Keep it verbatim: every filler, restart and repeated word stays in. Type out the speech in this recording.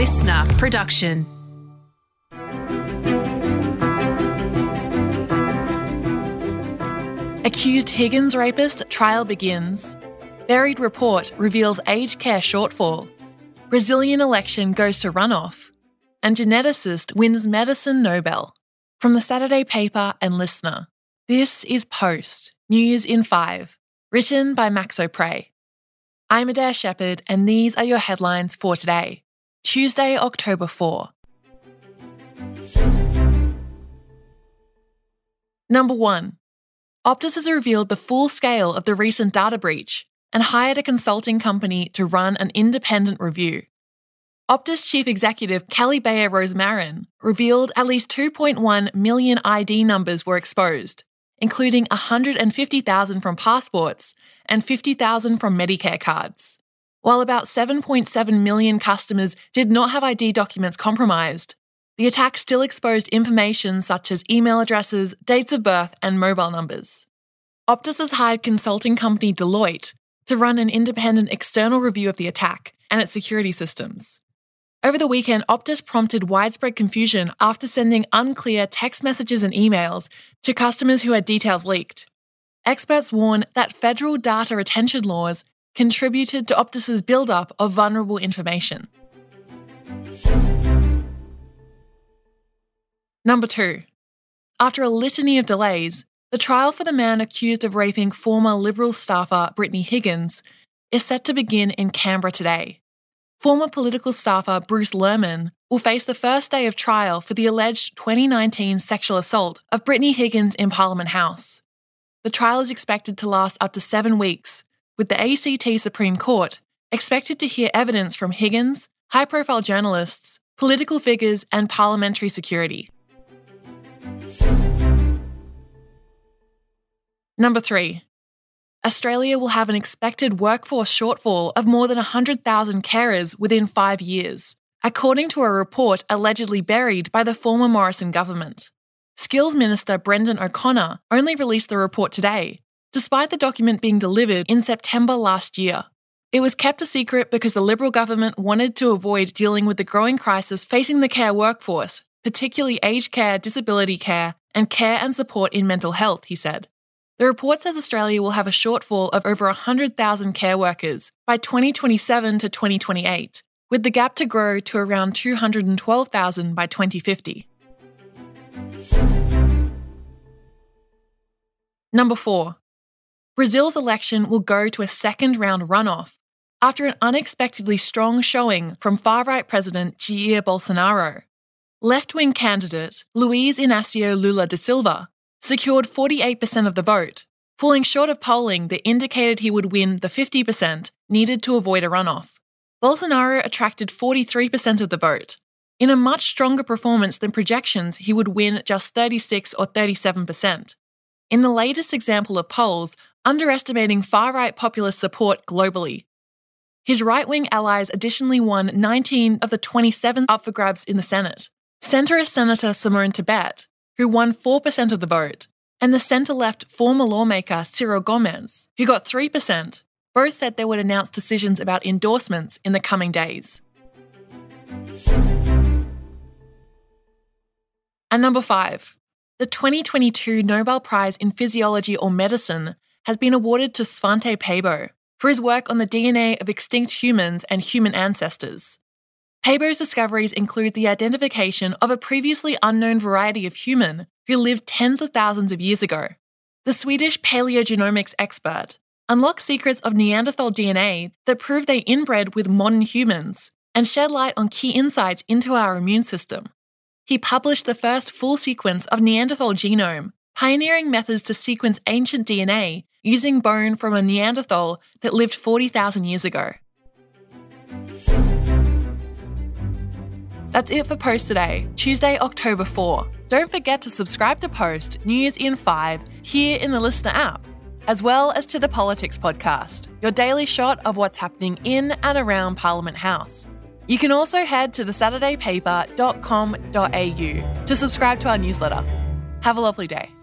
listener production. Accused Higgins rapist trial begins. Buried report reveals aged care shortfall. Brazilian election goes to runoff. And geneticist wins medicine Nobel. From the Saturday Paper and Listener, this is Post, News in five, written by Max O'Prey. I'm Adair Shepherd, and these are your headlines for today, Tuesday, October fourth. Number one. Optus has revealed the full scale of the recent data breach and hired a consulting company to run an independent review. Optus Chief Executive Kelly Bayer Rosmarin revealed at least two point one million I D numbers were exposed, including one hundred fifty thousand from passports and fifty thousand from Medicare cards. While about seven point seven million customers did not have I D documents compromised, the attack still exposed information such as email addresses, dates of birth, and mobile numbers. Optus has hired consulting company Deloitte to run an independent external review of the attack and its security systems. Over the weekend, Optus prompted widespread confusion after sending unclear text messages and emails to customers who had details leaked. Experts warn that federal data retention laws contributed to Optus's buildup of vulnerable information. Number two. After a litany of delays, the trial for the man accused of raping former Liberal staffer Brittany Higgins is set to begin in Canberra today. Former political staffer Bruce Lerman will face the first day of trial for the alleged twenty nineteen sexual assault of Brittany Higgins in Parliament House. The trial is expected to last up to seven weeks, with the A C T Supreme Court expected to hear evidence from Higgins, high-profile journalists, political figures, and parliamentary security. Number three. Australia will have an expected workforce shortfall of more than one hundred thousand carers within five years, according to a report allegedly buried by the former Morrison government. Skills Minister Brendan O'Connor only released the report today, despite the document being delivered in September last year. It was kept a secret because the Liberal government wanted to avoid dealing with the growing crisis facing the care workforce, particularly aged care, disability care, and care and support in mental health, he said. The report says Australia will have a shortfall of over one hundred thousand care workers by twenty twenty-seven to twenty twenty-eight, with the gap to grow to around two hundred twelve thousand by twenty fifty. Number four. Brazil's election will go to a second-round runoff after an unexpectedly strong showing from far-right President Jair Bolsonaro. Left-wing candidate Luiz Inácio Lula da Silva secured forty-eight percent of the vote, falling short of polling that indicated he would win the fifty percent needed to avoid a runoff. Bolsonaro attracted forty-three percent of the vote. In a much stronger performance than projections, he would win just thirty-six or thirty-seven percent. In the latest example of polls, underestimating far-right populist support globally. His right-wing allies additionally won nineteen of the twenty-seven up for grabs in the Senate. Centrist Senator Simone Tebet, who won four percent of the vote, and the centre-left former lawmaker Ciro Gomes, who got three percent, both said they would announce decisions about endorsements in the coming days. And number five. The twenty twenty-two Nobel Prize in Physiology or Medicine has been awarded to Svante Pääbo for his work on the D N A of extinct humans and human ancestors. Pääbo's discoveries include the identification of a previously unknown variety of human who lived tens of thousands of years ago. The Swedish paleogenomics expert unlocked secrets of Neanderthal D N A that prove they inbred with modern humans and shed light on key insights into our immune system. He published the first full sequence of Neanderthal genome, pioneering methods to sequence ancient D N A using bone from a Neanderthal that lived forty thousand years ago. That's it for Post today, Tuesday, October fourth. Don't forget to subscribe to Post, News in five, here in the Listener app, as well as to the Politics Podcast, your daily shot of what's happening in and around Parliament House. You can also head to the saturday paper dot com dot a u to subscribe to our newsletter. Have a lovely day.